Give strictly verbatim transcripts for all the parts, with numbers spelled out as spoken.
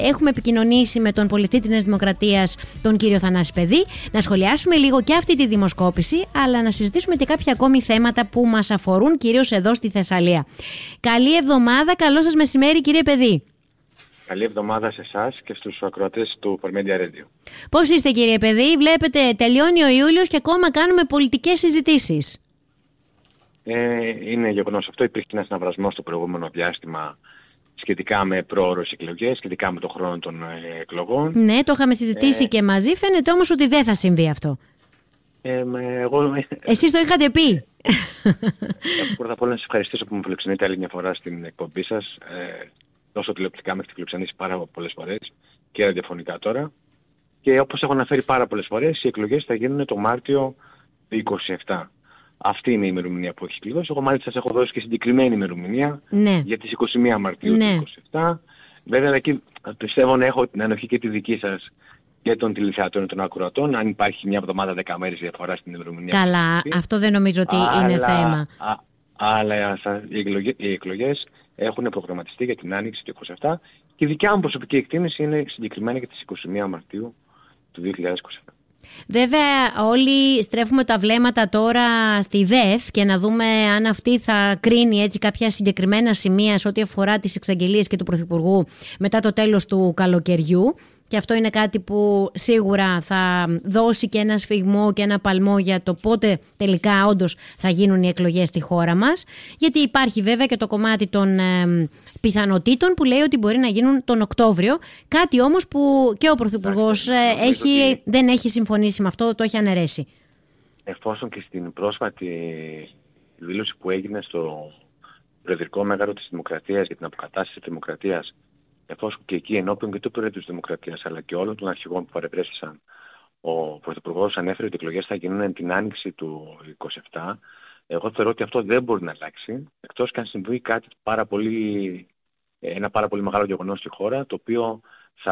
Έχουμε επικοινωνήσει με τον πολιτή της Νέας Δημοκρατίας, τον κύριο Θανάση Παιδή, να σχολιάσουμε λίγο και αυτή τη δημοσκόπηση, αλλά να συζητήσουμε και κάποια ακόμη θέματα που μας αφορούν, κυρίως εδώ στη Θεσσαλία. Καλή εβδομάδα, καλό σας μεσημέρι, κύριε Παιδή. Καλή εβδομάδα σε εσάς και στους ακροατές του Πολυ-Media Radio. Πώς είστε, κύριε Παιδή? Βλέπετε, τελειώνει ο Ιούλιος και ακόμα κάνουμε πολιτικές συζητήσεις. Ε, είναι γεγονός αυτό. Υπήρχε ένας ναυρασμός στο προηγούμενο διάστημα σχετικά με προώρες εκλογές, σχετικά με τον χρόνο των ε, εκλογών. Ναι, το είχαμε συζητήσει ε, και μαζί. Φαίνεται όμως ότι δεν θα συμβεί αυτό. Ε, εγώ... Εσείς το είχατε πει. Ε, πρώτα απ' όλα να σας ευχαριστήσω που με φιλοξενείτε άλλη μια φορά στην εκπομπή σας. Ε, τόσο τηλεοπτικά με έχετε φιλοξενήσει πάρα πολλές φορές και ραδιοφωνικά τώρα. Και όπως έχω αναφέρει πάρα πολλές φορές, οι εκλογές θα γίνουν το Μάρτιο του είκοσι επτά. Αυτή είναι η ημερομηνία που έχει κλειδώσει. Εγώ μάλιστα σας έχω δώσει και συγκεκριμένη ημερομηνία, ναι, για τις είκοσι μία Μαρτίου, ναι, του είκοσι επτά. Βέβαια εκεί πιστεύω να έχω την ανοχή και τη δική σας και των τηλεθεατών και των ακροατών, αν υπάρχει μια εβδομάδα δέκα μέρες διαφορά στην ημερομηνία. Καλά, αυτό δεν νομίζω ότι αλλά, είναι θέμα. Α, αλλά οι εκλογές, οι εκλογές έχουν προγραμματιστεί για την Άνοιξη του είκοσι επτά και η δικιά μου προσωπική εκτίμηση είναι συγκεκριμένα για τις είκοσι μία Μαρτίου του δύο χιλιάδες είκοσι επτά. Βέβαια όλοι στρέφουμε τα βλέμματα τώρα στη ΔΕΘ και να δούμε αν αυτή θα κρίνει έτσι κάποια συγκεκριμένα σημεία σε ό,τι αφορά τις εξαγγελίες και του Πρωθυπουργού μετά το τέλος του καλοκαιριού. Και αυτό είναι κάτι που σίγουρα θα δώσει και ένα σφιγμό και ένα παλμό για το πότε τελικά όντως θα γίνουν οι εκλογές στη χώρα μας. Γιατί υπάρχει βέβαια και το κομμάτι των ε, πιθανοτήτων που λέει ότι μπορεί να γίνουν τον Οκτώβριο. Κάτι όμως που και ο Πρωθυπουργός ε, έχει, ότι... δεν έχει συμφωνήσει με αυτό, το έχει αναιρέσει. Εφόσον και στην πρόσφατη δήλωση που έγινε στο Προεδρικό Μέγαρο της Δημοκρατίας για την αποκατάσταση της Δημοκρατίας, εφόσον και εκεί ενώπιον και του Προέδρου της Δημοκρατίας αλλά και όλων των αρχηγών που παρευρέθησαν, ο Πρωθυπουργός ανέφερε ότι οι εκλογές θα γίνουν την άνοιξη του είκοσι επτά. Εγώ θεωρώ ότι αυτό δεν μπορεί να αλλάξει, εκτός και αν συμβεί κάτι πάρα πολύ, ένα πάρα πολύ μεγάλο γεγονός στη χώρα, το οποίο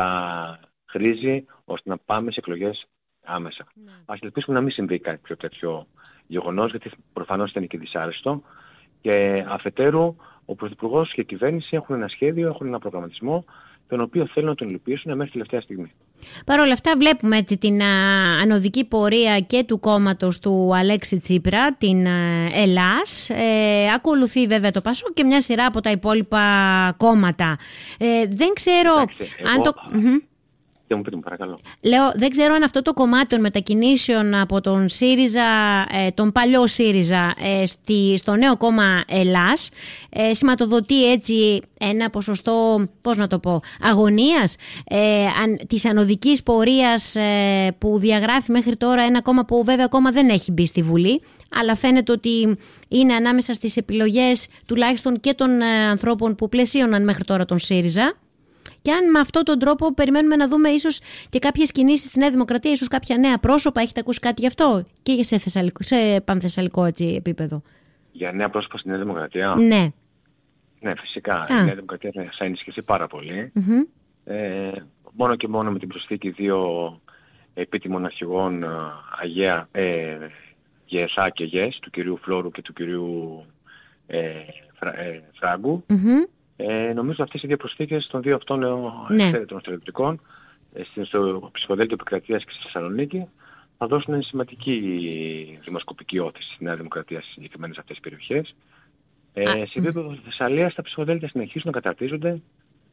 θα χρήζει ώστε να πάμε σε εκλογές άμεσα. Ναι. Ας ελπίσουμε να μην συμβεί κάτι πιο τέτοιο γεγονός, γιατί προφανώς ήταν και δυσάρεστο. Και αφετέρου, ο Πρωθυπουργός και η κυβέρνηση έχουν ένα σχέδιο, έχουν ένα προγραμματισμό, τον οποίο θέλουν να τον υλοποιήσουν μέχρι τελευταία στιγμή. Παρ' όλα αυτά βλέπουμε έτσι την α, ανωδική πορεία και του κόμματος του Αλέξη Τσίπρα, την α, Ελλάς. Ε, ακολουθεί βέβαια το Πασόκ και μια σειρά από τα υπόλοιπα κόμματα. Ε, δεν ξέρω Εντάξει, αν εγώ... το... Και μου πείτε μου, παρακαλώ. Λέω, δεν ξέρω αν αυτό το κομμάτι των μετακινήσεων από τον ΣΥΡΙΖΑ, ε, τον παλιό ΣΥΡΙΖΑ, ε, στη, στο νέο κόμμα Ελλάς, ε, σηματοδοτεί έτσι ένα ποσοστό, πώς να το πω, αγωνίας, ε, αν, της ανωδικής πορείας ε, που διαγράφει μέχρι τώρα ένα κόμμα που βέβαια ακόμα δεν έχει μπει στη Βουλή, αλλά φαίνεται ότι είναι ανάμεσα στις επιλογές τουλάχιστον και των ε, ανθρώπων που πλαισίωναν μέχρι τώρα τον ΣΥΡΙΖΑ. Και αν με αυτόν τον τρόπο περιμένουμε να δούμε ίσως και κάποιες κινήσεις στη Νέα Δημοκρατία, ίσως κάποια νέα πρόσωπα, έχετε ακούσει κάτι γι' αυτό και σε, θεσσαλικό, σε πανθεσσαλικό έτσι, επίπεδο? Για νέα πρόσωπα στη Νέα Δημοκρατία? Ναι. Ναι, φυσικά. Α. Η Νέα Δημοκρατία θα ενισχυθεί πάρα πολύ. Mm-hmm. Ε, μόνο και μόνο με την προσθήκη δύο επίτιμων αρχηγών, Αγία, ε, Γεσά και Γες, του κυρίου Φλόρου και του κυρίου ε, Φρα, ε, Φράγκου. Mm-hmm. Ε, νομίζω αυτές οι δύο προσθήκες των δύο αυτών εξαίρετων στρατιωτικών ε, στο ψηφοδέλτιο επικρατείας και στη Θεσσαλονίκη θα δώσουν σημαντική δημοσκοπική όθηση στη Νέα Δημοκρατία στις συγκεκριμένες αυτές τις περιοχές. Ε, σε επίπεδο Θεσσαλίας τα ψηφοδέλτια συνεχίζουν να καταρτίζονται.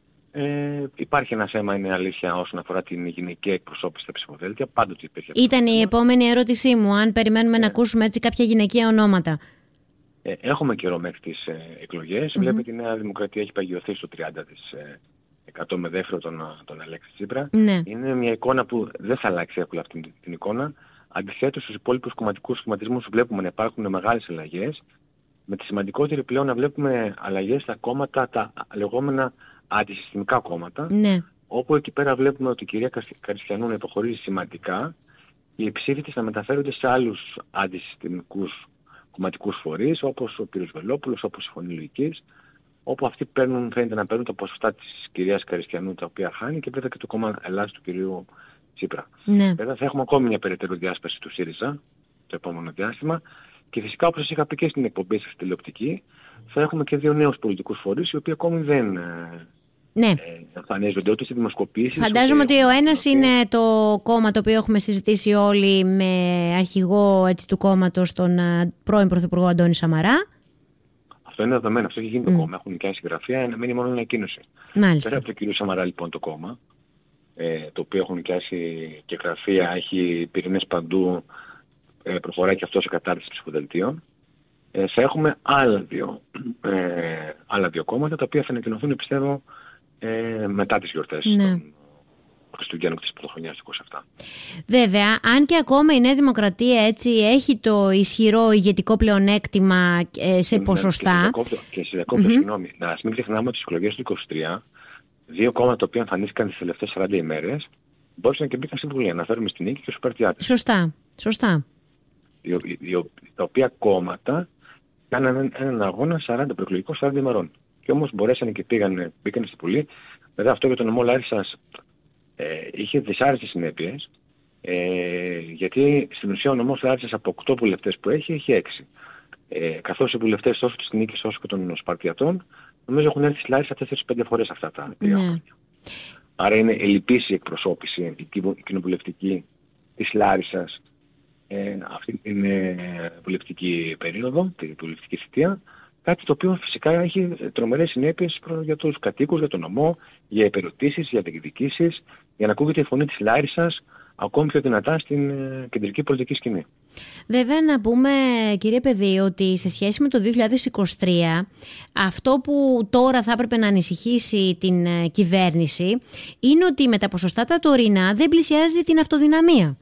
Ε, υπάρχει ένα θέμα, είναι αλήθεια, όσον αφορά την γυναική εκπροσώπηση στα ψηφοδέλτια. Πάντοτε υπήρχε. Ήταν η επόμενη ερώτησή μου, αν περιμένουμε ε. να ακούσουμε έτσι κάποια γυναικεία ονόματα. Ε, έχουμε καιρό μέχρι τις ε, εκλογές. Mm-hmm. Βλέπετε η Νέα Δημοκρατία έχει παγιωθεί στο τριάντα τοις εκατό με δεύτερο τον, τον Αλέξη Τσίπρα. Mm-hmm. Είναι μια εικόνα που δεν θα αλλάξει εύκολα αυτή την, την εικόνα. Αντιθέτως στους υπόλοιπους κομματικούς σχηματισμούς βλέπουμε να υπάρχουν μεγάλες αλλαγές. Με τη σημαντικότερη πλέον να βλέπουμε αλλαγές στα κόμματα, τα λεγόμενα αντισυστημικά κόμματα. Mm-hmm. Όπου εκεί πέρα βλέπουμε ότι η κυρία Καριστιανού να υποχωρήσει σημαντικά. Οι ψήφοι της να μεταφέρονται σε άλλους αντισυστημικούς κομματικούς φορείς, όπως ο κ. Βελόπουλος, όπως η Φωνή Λογικής, όπου αυτοί παίρνουν, φαίνεται να παίρνουν τα ποσοστά της κυρίας Καριστιανού, τα οποία χάνει, και βέβαια και το κόμμα Ελλάς του κ. Τσίπρα. Ναι. Βέβαια θα έχουμε ακόμη μια περαιτέρω διάσπαση του ΣΥΡΙΖΑ το επόμενο διάστημα και φυσικά, όπως σας είχα πει και στην εκπομπή σας τηλεοπτική, θα έχουμε και δύο νέους πολιτικούς φορείς, οι οποίοι ακόμη δεν, Ναι. Εμφανίζονται ούτε σε δημοσκοπήσεις. Φαντάζομαι ότι ο ένας είναι το κόμμα το οποίο έχουμε συζητήσει όλοι με αρχηγό έτσι, του κόμματος τον πρώην Πρωθυπουργό Αντώνη Σαμαρά. Αυτό είναι δεδομένο, αυτό έχει γίνει mm. το κόμμα. Έχουν νοικιάσει γραφεία, να μείνει μόνο ανακοίνωση. Μάλιστα. Πέρα από τον κύριο Σαμαρά λοιπόν το κόμμα, ε, το οποίο έχουν νοικιάσει και γραφεία, έχει πυρήνες παντού, ε, προχωράει και αυτό σε κατάρτιση ψηφοδελτίων. Ε, θα έχουμε άλλα δύο, ε, άλλα δύο κόμματα τα οποία θα ανακοινωθούν πιστεύω ε, μετά τις γιορτές ναι. των Χριστουγέννων της Πρωτοχρονιάς του είκοσι επτά. Βέβαια, αν και ακόμα η Νέα Δημοκρατία έτσι έχει το ισχυρό ηγετικό πλεονέκτημα ε, σε ποσοστά. Και σε διακόπτω, mm-hmm. συγγνώμη, να μην ξεχνάμε ότι στις εκλογές του είκοσι τρία δύο κόμματα τα οποία εμφανίστηκαν τις τελευταίες σαράντα ημέρες μπόρεσαν και μπήκαν στην Βουλή. Αναφέρουμε στην Νίκη και στους Παρτιάτες. Σωστά, σωστά. Τα οποία κόμματα κάνανε έναν αγώνα σαράντα προεκλογικό σαράντα ημερών. Και όμως μπορέσανε και πήγαν, μπήκαν στην Βουλή. Βέβαια αυτό για τον νομό Λάρισσας ε, είχε δυσάρεστες συνέπειες. Ε, γιατί στην ουσία ο νομός Λάρισσας από οκτώ βουλευτές που έχει, έχει έξι. Ε, καθώς οι βουλευτές τόσο της Νίκης όσο και των Σπαρτιατών νομίζω έχουν έρθει στη Λάρισα τέσσερις πέντε φορές αυτά τα τρία χρόνια. Άρα είναι ελλειπής η εκπροσώπηση η κοινοβουλευτική της Λάρισσας ε, αυτή την ε, βουλευτική περίοδο, την βουλευτική θητεία. Κάτι το οποίο φυσικά έχει τρομερές συνέπειες για τους κατοίκους, για τον νομό, για υπερωτήσεις, για διεκδικήσεις, για να ακούγεται η φωνή της Λάρισσας ακόμη πιο δυνατά στην ε, κεντρική πολιτική σκηνή. Βέβαια να πούμε κύριε Παιδί ότι σε σχέση με το δύο χιλιάδες είκοσι τρία αυτό που τώρα θα έπρεπε να ανησυχήσει την ε, κυβέρνηση είναι ότι με τα ποσοστά τα τωρινά δεν πλησιάζει την αυτοδυναμία.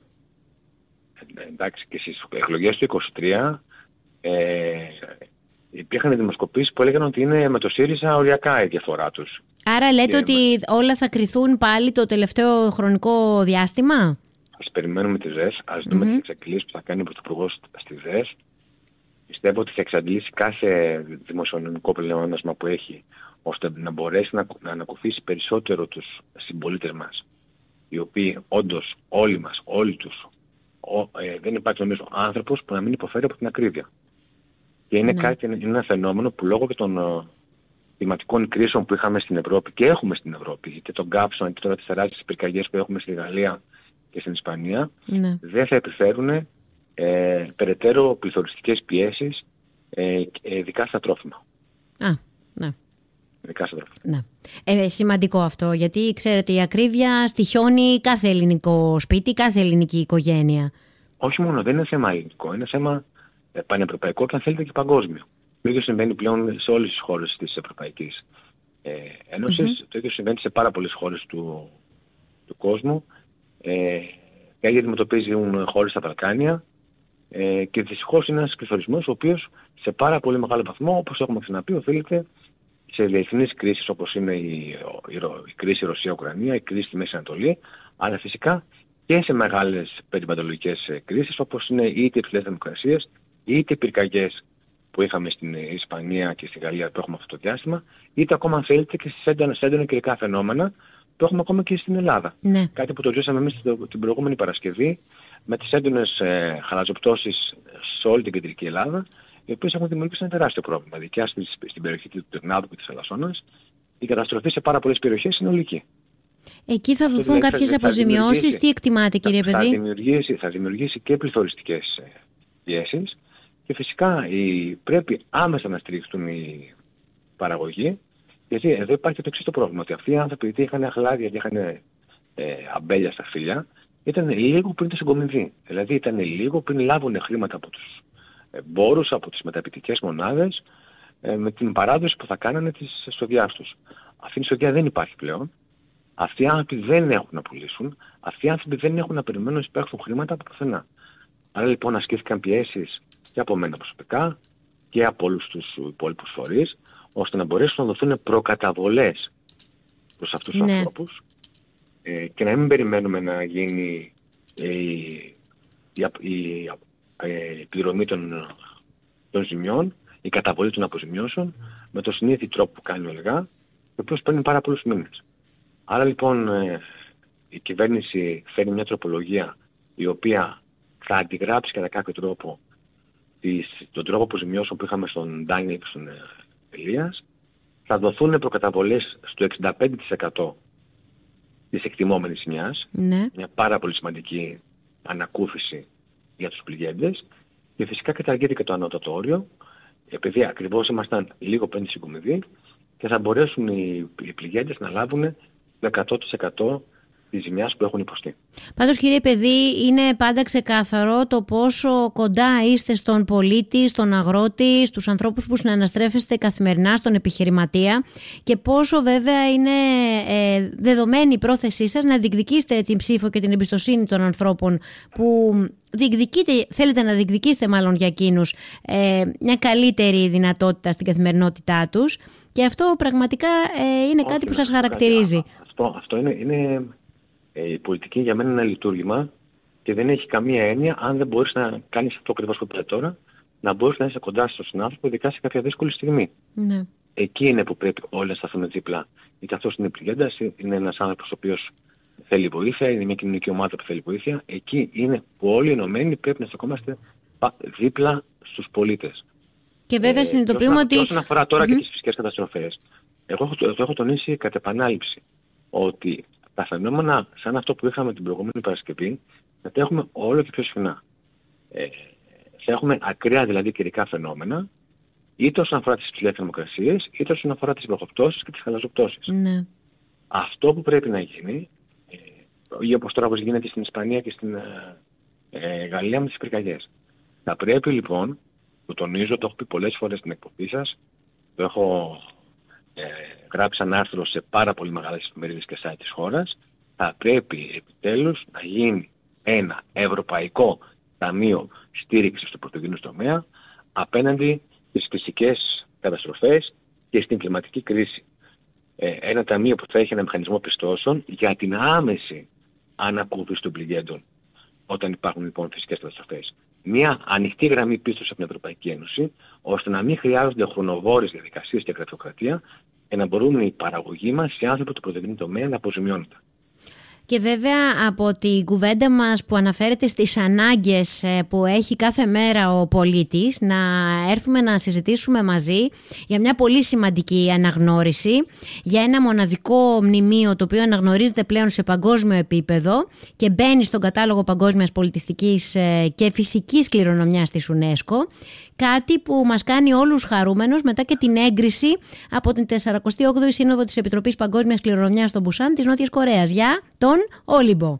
Ε, εντάξει και στις εκλογές του είκοσι τρία ε, υπήρχαν δημοσκοπήσεις που έλεγαν ότι είναι με το ΣΥΡΙΖΑ οριακά η διαφορά τους. Άρα λέτε και ότι με... όλα θα κριθούν πάλι το τελευταίο χρονικό διάστημα. Ας περιμένουμε τις ΔΕΣ, ας δούμε mm-hmm. τις εξαγγελίες που θα κάνει ο Πρωθυπουργός στις ΔΕΣ. Πιστεύω ότι θα εξαντλήσει κάθε δημοσιονομικό πλεόνασμα που έχει, ώστε να μπορέσει να, να ανακουφίσει περισσότερο τους συμπολίτες μας, οι οποίοι όντως όλοι μας, όλοι τους, ο, ε, δεν υπάρχει νομίζω άνθρωπος που να μην υποφέρει από την ακρίβεια. Και είναι, ναι. κάτι, είναι ένα φαινόμενο που λόγω και των uh, κλιματικών κρίσεων που είχαμε στην Ευρώπη και έχουμε στην Ευρώπη, είτε τον κάψον, είτε τώρα τις τεράστιες πυρκαγιές που έχουμε στη Γαλλία και στην Ισπανία, ναι. δεν θα επιφέρουν ε, περαιτέρω πληθωριστικές πιέσεις, ε, ειδικά στα τρόφιμα. Α, ναι. Ειδικά στα τρόφιμα. Ναι. Ε, σημαντικό αυτό, γιατί ξέρετε η ακρίβεια στοιχιώνει κάθε ελληνικό σπίτι, κάθε ελληνική οικογένεια. Όχι μόνο, δεν είναι θέμα ελληνικό, είναι θέμα πανευρωπαϊκό και αν θέλετε και παγκόσμιο. Το ίδιο συμβαίνει πλέον σε όλες τις χώρες της Ευρωπαϊκής ε, Ένωσης, mm-hmm. το ίδιο συμβαίνει σε πάρα πολλές χώρες του, του κόσμου. Ε, και αντιμετωπίζουν χώρες στα Βαλκάνια ε, και δυστυχώς είναι ένας πληθωρισμός ο οποίος σε πάρα πολύ μεγάλο βαθμό, όπως έχουμε ξαναπεί, οφείλεται σε διεθνείς κρίσεις όπως είναι η, η, η κρίση Ρωσία-Ουκρανία, η κρίση στη Μέση Ανατολή, αλλά φυσικά και σε μεγάλες περιβαλλοντικές κρίσεις όπως είναι είτε οι υψηλές θερμοκρασίες, είτε οι πυρκαγιές που είχαμε στην Ισπανία και στη Γαλλία που έχουμε αυτό το διάστημα, είτε ακόμα αν θέλετε και στις έντονα, έντονα καιρικά φαινόμενα που έχουμε ακόμα και στην Ελλάδα. Ναι. Κάτι που το ζήσαμε εμείς την προηγούμενη Παρασκευή με τις έντονες ε, χαλαζοπτώσεις σε όλη την κεντρική Ελλάδα, οι οποίες έχουν δημιουργήσει ένα τεράστιο πρόβλημα. Δικιά στην, στην περιοχή του Τερνάδου και της Ελασσόνας, η καταστροφή σε πάρα πολλές περιοχές είναι ολική. Εκεί θα δοθούν δηλαδή, κάποιες αποζημιώσεις, τι εκτιμάτε κύριε θα, Παιδί? Θα δημιουργήσει, θα δημιουργήσει και πληθωριστικές πιέσεις και φυσικά η, πρέπει άμεσα να στηριχθούν οι παραγωγοί, γιατί εδώ υπάρχει το εξής το πρόβλημα, ότι αυτοί οι άνθρωποι γιατί είχαν αχλάδια και είχαν ε, αμπέλια στα φύλλα, ήταν λίγο πριν το συγκομιδεί. Δηλαδή ήταν λίγο πριν λάβουν χρήματα από τους εμπόρους, από τις μεταποιητικές μονάδες, ε, με την παράδοση που θα κάνανε τις εστοδιάς τους. Αυτή η εστοδιά δεν υπάρχει πλέον. Αυτοί οι άνθρωποι δεν έχουν να πουλήσουν. Αυτοί οι άνθρωποι δεν έχουν να περιμένουν να εισπράξουν χρήματα από πουθενά. Άρα λοιπόν ασκήθηκαν πιέσεις και από μένα προσωπικά και από όλους τους υπόλοιπους φορείς, ώστε να μπορέσουν να δοθούν προκαταβολές προς αυτούς τους ναι. ανθρώπους ε, και να μην περιμένουμε να γίνει ε, η, η, η, η πληρωμή των, των ζημιών, η καταβολή των αποζημιώσεων με το συνήθι τρόπο που κάνει ο ΕΛΓΑ, ο οποίος παίρνει πάρα πολλούς μήνες. Άρα λοιπόν ε, η κυβέρνηση φέρνει μια τροπολογία η οποία θα αντιγράψει κατά κάποιο τρόπο τις, τον τρόπο αποζημιώσεων που είχαμε στον Ντάνιελ και στον ε, Ελίας, θα δοθούν προκαταβολές στο εξήντα πέντε τοις εκατό της εκτιμόμενης ζημιάς, ναι. μια πάρα πολύ σημαντική ανακούφιση για τους πληγέντες, και φυσικά καταργείται και το ανώτατο όριο, επειδή ακριβώς ήμασταν λίγο πριν τη συγκομιδή, και θα μπορέσουν οι, οι πληγέντες να λάβουν το εκατό τοις εκατό της ζημιάς που έχουν υποστεί. Πάντως, κύριε παιδί, είναι πάντα ξεκάθαρο το πόσο κοντά είστε στον πολίτη, στον αγρότη, στους ανθρώπους που συναναστρέφεστε καθημερινά, στον επιχειρηματία, και πόσο βέβαια είναι ε, δεδομένη η πρόθεσή σας να διεκδικήσετε την ψήφο και την εμπιστοσύνη των ανθρώπων που διεκδικείτε, θέλετε να διεκδικήσετε μάλλον για εκείνους ε, μια καλύτερη δυνατότητα στην καθημερινότητά τους, και αυτό πραγματικά ε, είναι Όχι, κάτι που σας χαρακτηρίζει. Κάτι. Αυτό, αυτό είναι... είναι... Η πολιτική για μένα είναι ένα λειτουργήμα και δεν έχει καμία έννοια αν δεν μπορείς να κάνεις αυτό ακριβώς που είπατε τώρα, να μπορείς να είσαι κοντά στον συνάδελφο, ειδικά σε κάποια δύσκολη στιγμή. Ναι. Εκεί είναι που πρέπει όλοι να σταθούν δίπλα. Είτε αυτός είναι πληγέντας, είναι ένας άνθρωπος ο οποίος θέλει βοήθεια, είναι μια κοινωνική ομάδα που θέλει βοήθεια. Εκεί είναι που όλοι οι ενωμένοι πρέπει να στεκόμαστε δίπλα στους πολίτες. Και βέβαια συνειδητοποιούμε ε, ότι... Και όσον αφορά τώρα mm-hmm. και τις φυσικές καταστροφές, εγώ έχω, το, το έχω τονίσει κατ' επανάληψη ότι τα φαινόμενα σαν αυτό που είχαμε την προηγούμενη Παρασκευή θα τα έχουμε όλο και πιο συχνά. Ε, θα έχουμε ακραία δηλαδή καιρικά φαινόμενα, είτε όσον αφορά τις υψηλές θερμοκρασίες, είτε όσον αφορά τις βροχοπτώσεις και τις χαλαζοπτώσεις. Ναι. Αυτό που πρέπει να γίνει, ε, ή όπως τώρα όπως γίνεται στην Ισπανία και στην ε, ε, Γαλλία με τις πυρκαγιές. Θα πρέπει λοιπόν, το τονίζω, το έχω πει πολλές φορές στην εκπομπή σας, το έχω... Ε, γράψει ένα άρθρο σε πάρα πολύ μεγάλες εφημερίδες και site της χώρας, θα πρέπει επιτέλους να γίνει ένα ευρωπαϊκό ταμείο στήριξης στο πρωτογενή τομέα απέναντι στις φυσικές καταστροφές και στην κλιματική κρίση. Ε, ένα ταμείο που θα έχει ένα μηχανισμό πιστώσεων για την άμεση ανακούφιση των πληγέντων όταν υπάρχουν λοιπόν φυσικές καταστροφές. Μια ανοιχτή γραμμή πίστοση από την Ευρωπαϊκή Ένωση, ώστε να μην χρειάζονται χρονοβόρες διαδικασίες και γραφειοκρατία, και να μπορούν οι παραγωγοί μας, οι άνθρωποι του πρωτογενή τομέα, να αποζημιώνονται. Και βέβαια από την κουβέντα μας που αναφέρεται στις ανάγκες που έχει κάθε μέρα ο πολίτης, να έρθουμε να συζητήσουμε μαζί για μια πολύ σημαντική αναγνώριση, για ένα μοναδικό μνημείο το οποίο αναγνωρίζεται πλέον σε παγκόσμιο επίπεδο και μπαίνει στον κατάλογο παγκόσμιας πολιτιστικής και φυσικής κληρονομιάς της UNESCO. Κάτι που μας κάνει όλους χαρούμενους μετά και την έγκριση από την σαρανταοκτώ όγδοη Σύνοδο της Επιτροπής Παγκόσμιας Κληρονομιάς στο Μπουσάν της Νότιας Κορέας για τον Όλυμπο.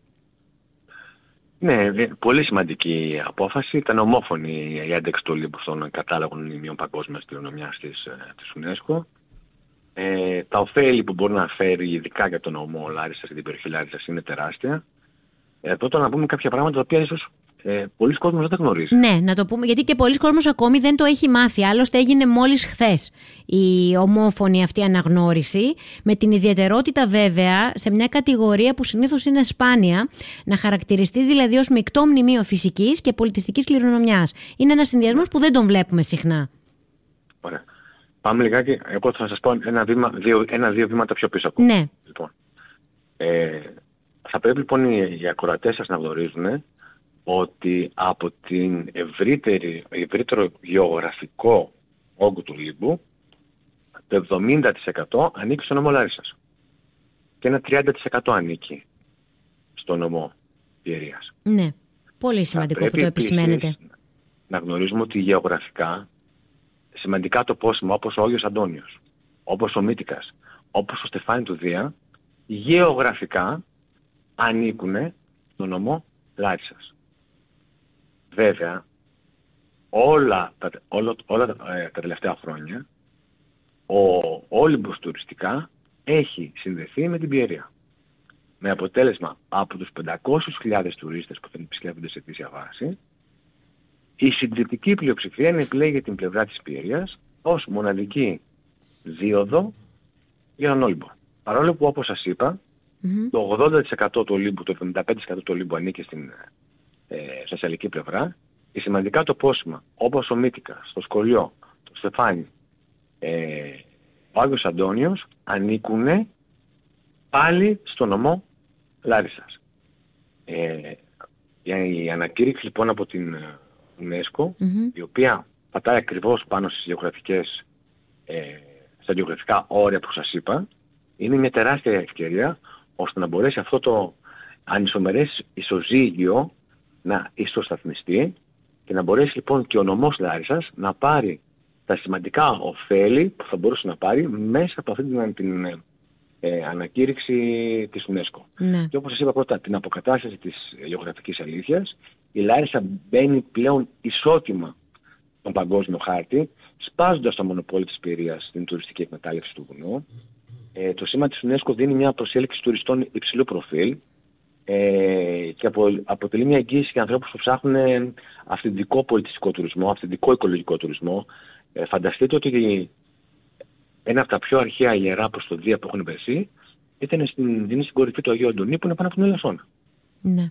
Ναι, πολύ σημαντική απόφαση. Ήταν ομόφωνη η ένταξη του Όλυμπου στον κατάλογο μνημείων παγκόσμιας κληρονομιάς της, της UNESCO. Ε, τα ωφέλη που μπορεί να φέρει ειδικά για τον νομό Λάρισσας και την περιοχή Λάρισσας είναι τεράστια. Ε, τότε να πούμε κάποια πράγματα τα οποία ίσως Ε, πολλοί κόσμος δεν τα γνωρίζει. Ναι, να το πούμε, γιατί και πολλοί κόσμος ακόμη δεν το έχει μάθει. Άλλωστε έγινε μόλις χθες η ομόφωνη αυτή αναγνώριση, με την ιδιαιτερότητα βέβαια σε μια κατηγορία που συνήθως είναι σπάνια, να χαρακτηριστεί δηλαδή ως μεικτό μνημείο φυσικής και πολιτιστικής κληρονομιάς. Είναι ένας συνδυασμός που δεν τον βλέπουμε συχνά. Ωραία. Πάμε λιγάκι, εγώ θα σας πω ένα, βήμα, δύο, ένα δύο βήματα πιο πίσω ακόμα. Ναι. Λοιπόν, ε, θα πρέπει λοιπόν οι, οι ακροατές σας να γνωρίζουν ότι από την ευρύτερη, ευρύτερο γεωγραφικό όγκο του Λίμπου, το εβδομήντα τοις εκατό ανήκει στον νομό Λάρισσας και ένα τριάντα τοις εκατό ανήκει στον νομό Πιερίας. Ναι, πολύ σημαντικό που το επισημαίνετε. Να γνωρίζουμε ότι γεωγραφικά σημαντικά τοπόσιμα όπως ο Όγιος Αντώνιος, όπως ο Μύτικας, όπως ο Στεφάνι του Δία, γεωγραφικά ανήκουν στον νομό Λάρισσας. Βέβαια, όλα τα, όλα, όλα τα, ε, τα τελευταία χρόνια, ο Όλυμπος τουριστικά έχει συνδεθεί με την Πιερία. Με αποτέλεσμα από τους πεντακόσιες χιλιάδες τουρίστες που θα επισκέπτονται σε ετήσια βάση, η συντριπτική πλειοψηφία είναι επιλέγει την πλευρά της Πιερίας ως μοναδική δίωδο για τον Όλυμπο. Παρόλο που, όπως σας είπα, mm-hmm. το ογδόντα τοις εκατό του Ολύμπου, το εβδομήντα πέντε τοις εκατό του Ολύμπου ανήκει στην ε, θεσσαλική πλευρά, και σημαντικά τοπόσιμα όπως ο Μύτικας, το Σκολιό, το Στεφάνι, ε, ο Άγιος Αντώνιος ανήκουν πάλι στο νομό Λάρισσας. Ε, η ανακήρυξη λοιπόν από την UNESCO, mm-hmm. η οποία πατάει ακριβώς πάνω στις γεωγραφικές ε, στα γεωγραφικά όρια που σας είπα, είναι μια τεράστια ευκαιρία ώστε να μπορέσει αυτό το ανισομερές ισοζύγιο να ισοσταθμιστεί και να μπορέσει λοιπόν και ο νομός Λάρισσας να πάρει τα σημαντικά ωφέλη που θα μπορούσε να πάρει μέσα από αυτή την, την ε, ανακήρυξη της UNESCO. Ναι. Και όπως σας είπα πρώτα, την αποκατάσταση της γεωγραφικής αλήθειας, η Λάρισα μπαίνει πλέον ισότιμα στον παγκόσμιο χάρτη, σπάζοντας το μονοπόλιο της Πειραιίας στην τουριστική εκμετάλλευση του βουνού. Ε, το σήμα της UNESCO δίνει μια προσέλκυση τουριστών υψηλού προφίλ ε, και απο, αποτελεί μια εγγύηση για ανθρώπους που ψάχνουν αυθεντικό πολιτιστικό τουρισμό, αυθεντικό οικολογικό τουρισμό. Ε, φανταστείτε ότι ένα από τα πιο αρχαία ιερά προστοδία που έχουν βρεθεί ήταν στην, είναι στην κορυφή του Αγίου Αντωνίου που είναι πάνω από την Ελασσόνα. Ναι.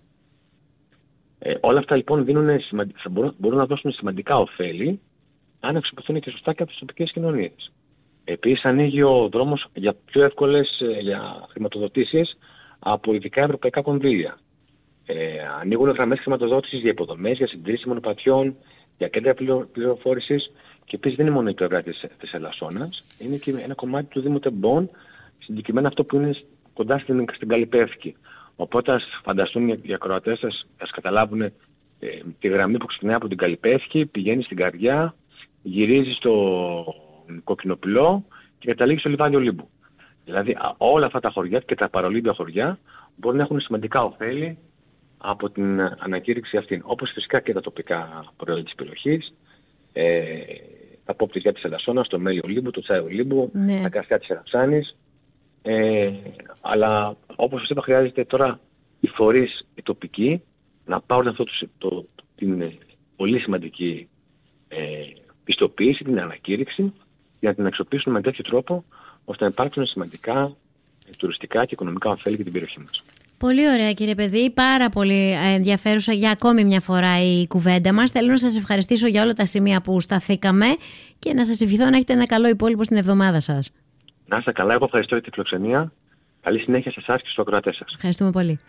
Ε, όλα αυτά λοιπόν δίνουν, θα μπορούν, μπορούν να δώσουν σημαντικά ωφέλη αν αξιοποιηθούν και σωστά και από τις τοπικές κοινωνίες. Επίσης ανοίγει ο δρόμος για πιο εύκολες για χρηματοδοτήσεις από ειδικά ευρωπαϊκά κονδύλια. Ε, ανοίγουν γραμμές χρηματοδότησης για υποδομές, για συντήρηση μονοπατιών, για κέντρα πληροφόρησης και επίσης δεν είναι μόνο η πλευρά της, της Ελασσόνας, είναι και ένα κομμάτι του Δήμου Τεμπών, συγκεκριμένα αυτό που είναι κοντά στην, στην Καλλιπεύκη. Οπότε ας φανταστούν οι ακροατές σας, ας καταλάβουν ε, τη γραμμή που ξεκινάει από την Καλλιπεύκη, πηγαίνει στην Καρδιά, γυρίζει στο Κοκκινοπυλό και καταλήγει στο λιβάδι Ολύμπου. Δηλαδή όλα αυτά τα χωριά και τα παρολίμπια χωριά μπορούν να έχουν σημαντικά ωφέλη από την ανακήρυξη αυτή. Όπως φυσικά και τα τοπικά προϊόντα της περιοχής, ε, τα πόπτικια της Ελασσόνας, το μέλι Ολύμπου, το τσάι Ολύμπου, ναι. τα καφιά της Εραψάνης. Ε, αλλά όπως σας είπα χρειάζεται τώρα οι φορείς οι τοπικοί να πάρουν αυτό το, το, την πολύ σημαντική ε, πιστοποίηση, την ανακήρυξη για να την αξιοποιήσουν με τέτοιο τρόπο ώστε να υπάρξουν σημαντικά τουριστικά και οικονομικά ωφέλη για την περιοχή μας. Πολύ ωραία κύριε παιδί, πάρα πολύ ενδιαφέρουσα για ακόμη μια φορά η κουβέντα μας. Θέλω να σας ευχαριστήσω για όλα τα σημεία που σταθήκαμε και να σας ευχηθώ να έχετε ένα καλό υπόλοιπο στην εβδομάδα σας. Να είστε καλά, εγώ ευχαριστώ για την φιλοξενία. Καλή συνέχεια σε εσάς και στους ακροατές σας. Ευχαριστούμε πολύ.